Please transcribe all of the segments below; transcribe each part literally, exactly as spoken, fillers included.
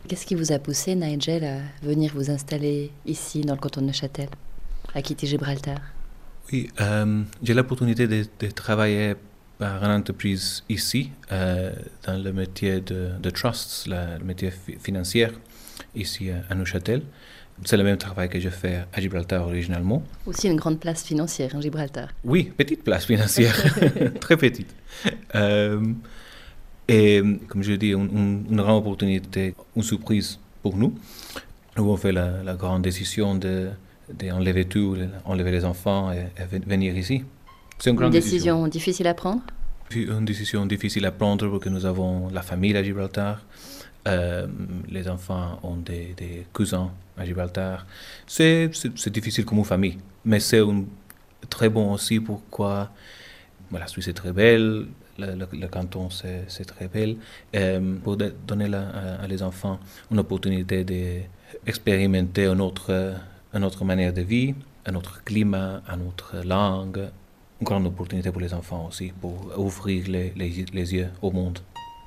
Qu'est-ce qui vous a poussé, Nigel, à venir vous installer ici, dans le canton de Neuchâtel, à quitter Gibraltar? Oui, euh, j'ai l'opportunité de, de travailler par une entreprise ici, euh, dans le métier de, de trusts, la- le métier fi- financier, ici à, à Neuchâtel. C'est le même travail que je fais à Gibraltar originalement. Aussi une grande place financière, hein, Gibraltar. Oui, petite place financière, très petite. Euh, et comme je dis, une, une, une grande opportunité, une surprise pour nous. Nous avons fait la, la grande décision de, d'enlever tout, enlever les enfants et, et venir ici. C'est une Une grande décision. décision difficile à prendre? Une décision difficile à prendre parce que nous avons la famille à Gibraltar. Euh, les enfants ont des, des cousins à Gibraltar. C'est, c'est, c'est difficile comme une famille, mais c'est un, très bon aussi pourquoi bon, la Suisse est très belle, le, le, le canton c'est, c'est très belle. Euh, pour de, donner la, à, à les enfants une opportunité d'expérimenter une autre, une autre manière de vie, un autre climat, une autre langue. Une grande opportunité pour les enfants aussi, pour ouvrir les, les, les yeux au monde.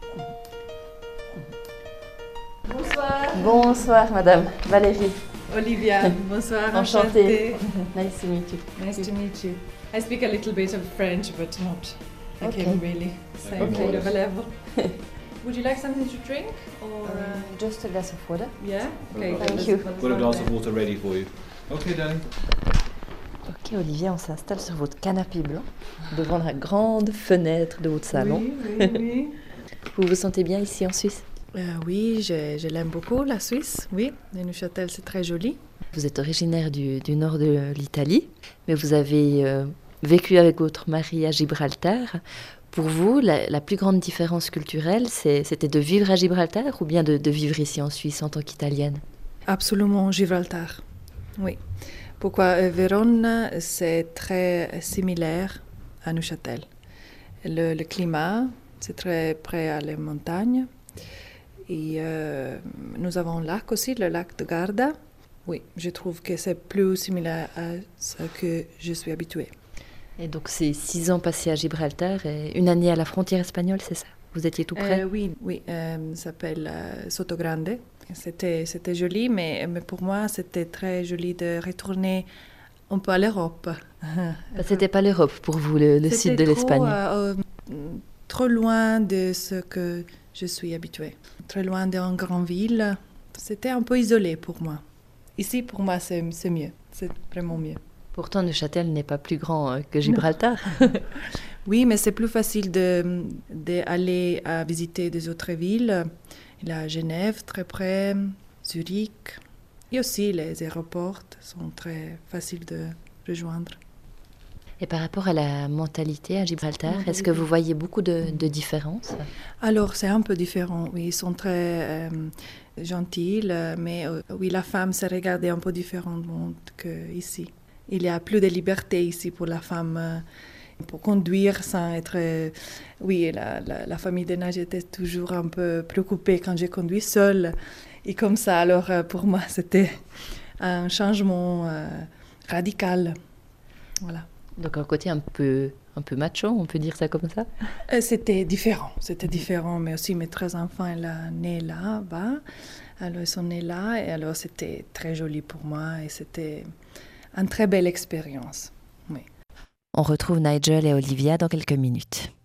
Bonsoir. Bonsoir, madame. Valérie. Olivia. Bonsoir. Enchantée. Nice to meet you. Nice to meet you. I speak a little bit of French, but not. I Okay. can really say Okay. okay. level. Would you like something to drink, or uh, just a glass of water. yeah? Okay. Thank let's- you. let's Got a start glass there. of water ready for you. Okay, darling. Ok, Olivier, on s'installe sur votre canapé blanc, devant la grande fenêtre de votre salon. Oui, oui, oui. Vous vous sentez bien ici en Suisse? Euh, oui, je, je l'aime beaucoup, la Suisse. Oui, et Neuchâtel, c'est très joli. Vous êtes originaire du, du nord de l'Italie, mais vous avez euh, vécu avec votre mari à Gibraltar. Pour vous, la, la plus grande différence culturelle, c'est- c'était de vivre à Gibraltar ou bien de, de vivre ici en Suisse en tant qu'italienne? Absolument, Gibraltar. Oui. Pourquoi euh, Vérone, c'est très similaire à Neuchâtel. Le, le climat, c'est très près à la montagne. Et euh, nous avons un lac aussi, le lac de Garda. Oui, je trouve que c'est plus similaire à ce que je suis habituée. Et donc c'est six ans passés à Gibraltar et une année à la frontière espagnole, c'est ça? Vous étiez tout près? Euh, oui, oui, euh, ça s'appelle euh, Sotogrande. C'était, c'était joli, mais, mais pour moi, c'était très joli de retourner un peu à l'Europe. Bah, c'était pas l'Europe pour vous, le, le sud de C'était trop, l'Espagne. euh, euh, trop loin de ce que je suis habituée. Très loin d'une grande ville. C'était un peu isolé pour moi. Ici, pour moi, c'est, c'est mieux. C'est vraiment mieux. Pourtant, Neuchâtel n'est pas plus grand euh, que Gibraltar. Oui, mais c'est plus facile de, d'aller à visiter des autres villes. Il y a Genève, très près, Zurich. Et aussi, les aéroports sont très faciles de rejoindre. Et par rapport à la mentalité à Gibraltar, Mentalité. est-ce que vous voyez beaucoup de, de différences? Alors, c'est un peu différent. Oui, ils sont très euh, gentils, euh, mais euh, oui, la femme s'est regardée un peu différemment qu'ici. Il y a plus de liberté ici pour la femme euh, pour conduire sans être... euh, oui, la, la, la famille de Nage était toujours un peu préoccupée quand j'ai conduit seule. Et comme ça, alors euh, pour moi, c'était un changement euh, radical. Voilà. Donc un côté un peu, un peu macho, on peut dire ça comme ça? Euh, C'était différent, c'était différent, mais aussi mes trois enfants, ils sont nés là-bas, alors ils sont nés là, et alors c'était très joli pour moi, et c'était une très belle expérience. Oui. On retrouve Nigel et Olivia dans quelques minutes.